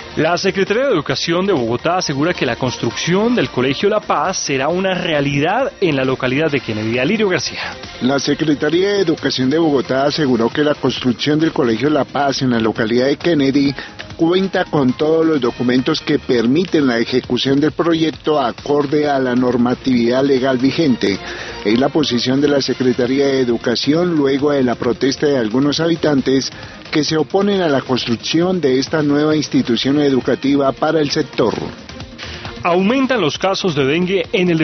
La Secretaría de Educación de Bogotá asegura que la construcción del Colegio La Paz será una realidad en la localidad de Kennedy. Alirio García. La Secretaría de Educación de Bogotá aseguró que la construcción del Colegio La Paz en la localidad de Kennedy cuenta con todos los documentos que permiten la ejecución del proyecto acorde a la normatividad legal vigente. Es la posición de la Secretaría de Educación luego de la protesta de algunos habitantes que se oponen a la construcción de esta nueva institución educativa para el sector. Aumentan los casos de dengue en el